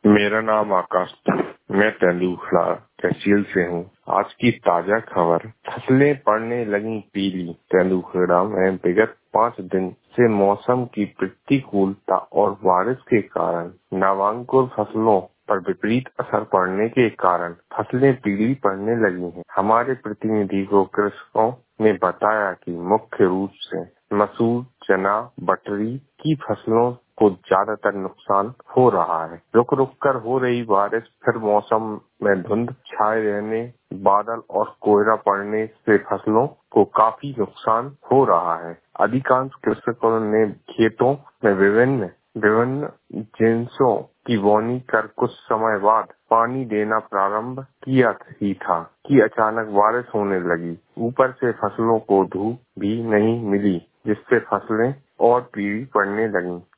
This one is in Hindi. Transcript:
मेरा नाम आकाश था। मैं तेंदुआ तहसील से हूँ। आज की ताजा खबर, फसलें पड़ने लगी पीली। तेंदुखेड़ा में विगत 5 दिन से मौसम की प्रतिकूलता और बारिश के कारण नवांकुर फसलों पर विपरीत असर पड़ने के कारण फसलें पीली पड़ने लगी हैं। हमारे प्रतिनिधि को कृषकों ने बताया कि मुख्य रूप से मसूर, चना, बटरी की फसलों को ज्यादातर नुकसान हो रहा है। रुक रुक कर हो रही बारिश, फिर मौसम में धुंध छाए रहने, बादल और कोहरा पड़ने से फसलों को काफी नुकसान हो रहा है। अधिकांश कृषकों ने खेतों में विभिन्न जिन्सों की बोनी कर कुछ समय बाद पानी देना प्रारंभ किया ही था कि अचानक बारिश होने लगी। ऊपर से फसलों को धूप भी नहीं मिली, जिससे फसलें और पीली पड़ने लगीं।